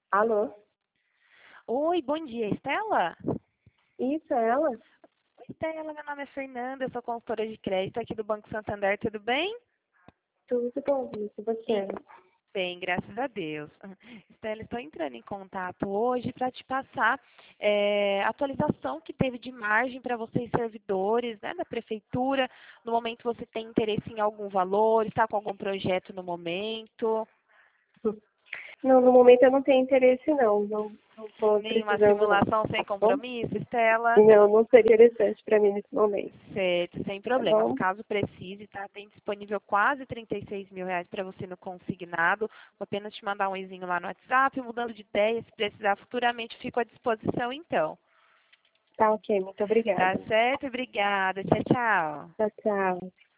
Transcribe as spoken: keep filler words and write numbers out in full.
Alô? Oi, bom dia, Estela? Isso, é ela? Oi, Estela, meu nome é Fernanda, eu sou consultora de crédito aqui do Banco Santander, tudo bem? Tudo bom, isso, E você? bem, graças a Deus. Estela, estou entrando em contato hoje para te passar é, a atualização que teve de margem para vocês servidores, né, da prefeitura. No momento você tem interesse em algum valor, está com algum projeto no momento? Não, no momento eu não tenho interesse, não. Não estou Nenhuma precisando, não. simulação sem Tá bom? compromisso, Estela? Não, não seria interessante para mim nesse momento. Certo, sem Tá problemas. bom? Caso precise, tá? Tem disponível quase trinta e seis mil reais para você no consignado. Vou apenas te mandar um izinho lá no WhatsApp, mudando de ideia. Se precisar futuramente, fico à disposição então. Tá ok, muito Tá obrigada. certo? Obrigada. Tchau, tchau. Tchau, tchau.